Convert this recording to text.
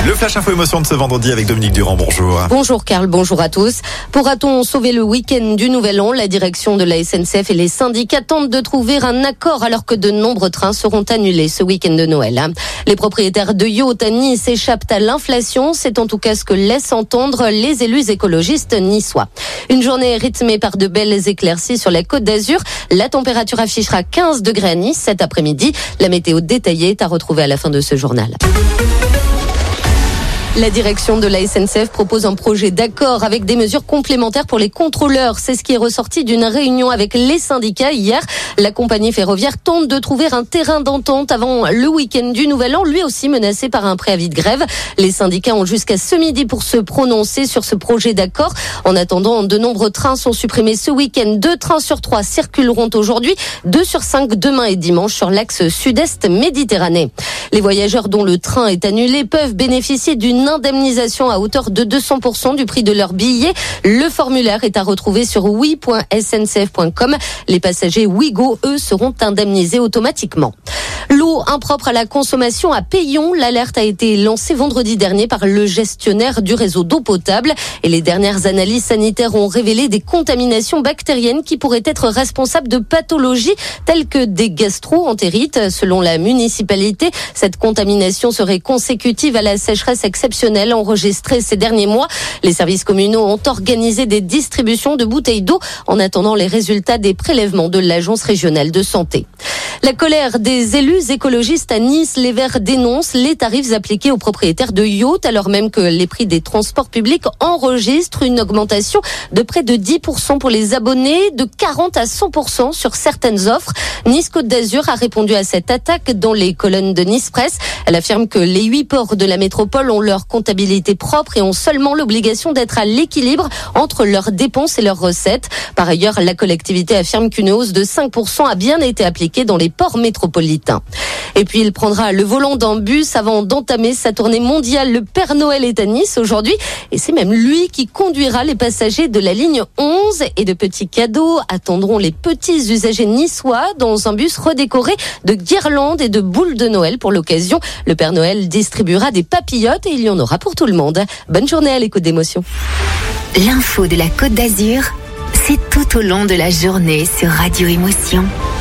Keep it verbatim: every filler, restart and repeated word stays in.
Le Flash Info Émotion de ce vendredi avec Dominique Durand, bonjour. Bonjour Karl, bonjour à tous. Pourra-t-on sauver le week-end du Nouvel An? La direction de la S N C F et les syndicats tentent de trouver un accord alors que de nombreux trains seront annulés ce week-end de Noël. Les propriétaires de yachts à Nice échappent à l'inflation, c'est en tout cas ce que laissent entendre les élus écologistes niçois. Une journée rythmée par de belles éclaircies sur la Côte d'Azur. La température affichera quinze degrés à Nice cet après-midi. La météo détaillée est à retrouver à la fin de ce journal. La direction de la S N C F propose un projet d'accord avec des mesures complémentaires pour les contrôleurs. C'est ce qui est ressorti d'une réunion avec les syndicats hier. La compagnie ferroviaire tente de trouver un terrain d'entente avant le week-end du Nouvel An, lui aussi menacé par un préavis de grève. Les syndicats ont jusqu'à ce midi pour se prononcer sur ce projet d'accord. En attendant, de nombreux trains sont supprimés ce week-end. Deux trains sur trois circuleront aujourd'hui, deux sur cinq demain et dimanche sur l'axe sud-est méditerranée. Les voyageurs dont le train est annulé peuvent bénéficier d'une indemnisation à hauteur de deux cents pour cent du prix de leur billet. Le formulaire est à retrouver sur oui point s n c f point com. Les passagers Ouigo, eux, seront indemnisés automatiquement. L'eau impropre à la consommation à Peillon. L'alerte a été lancée vendredi dernier par le gestionnaire du réseau d'eau potable. Et les dernières analyses sanitaires ont révélé des contaminations bactériennes qui pourraient être responsables de pathologies telles que des gastro-entérites. Selon la municipalité, cette contamination serait consécutive à la sécheresse exceptionnelle enregistrée ces derniers mois. Les services communaux ont organisé des distributions de bouteilles d'eau en attendant les résultats des prélèvements de l'Agence régionale de santé. La colère des élus écologistes à Nice, les Verts dénoncent les tarifs appliqués aux propriétaires de yachts alors même que les prix des transports publics enregistrent une augmentation de près de dix pour cent pour les abonnés, de quarante à cent pour cent sur certaines offres. Nice Côte d'Azur a répondu à cette attaque dans les colonnes de Nice Presse. Elle affirme que les huit ports de la métropole ont leur comptabilité propre et ont seulement l'obligation d'être à l'équilibre entre leurs dépenses et leurs recettes. Par ailleurs, la collectivité affirme qu'une hausse de cinq pour cent a bien été appliquée dans les ports métropolitains. Et puis il prendra le volant d'un bus avant d'entamer sa tournée mondiale. Le Père Noël est à Nice aujourd'hui et c'est même lui qui conduira les passagers de la ligne onze. Et de petits cadeaux attendront les petits usagers niçois dans un bus redécoré de guirlandes et de boules de Noël pour l'occasion. Le Père Noël distribuera des papillotes et il y en aura pour tout le monde. Bonne journée à l'écoute d'Émotion. L'info de la Côte d'Azur, c'est tout au long de la journée sur Radio Émotion.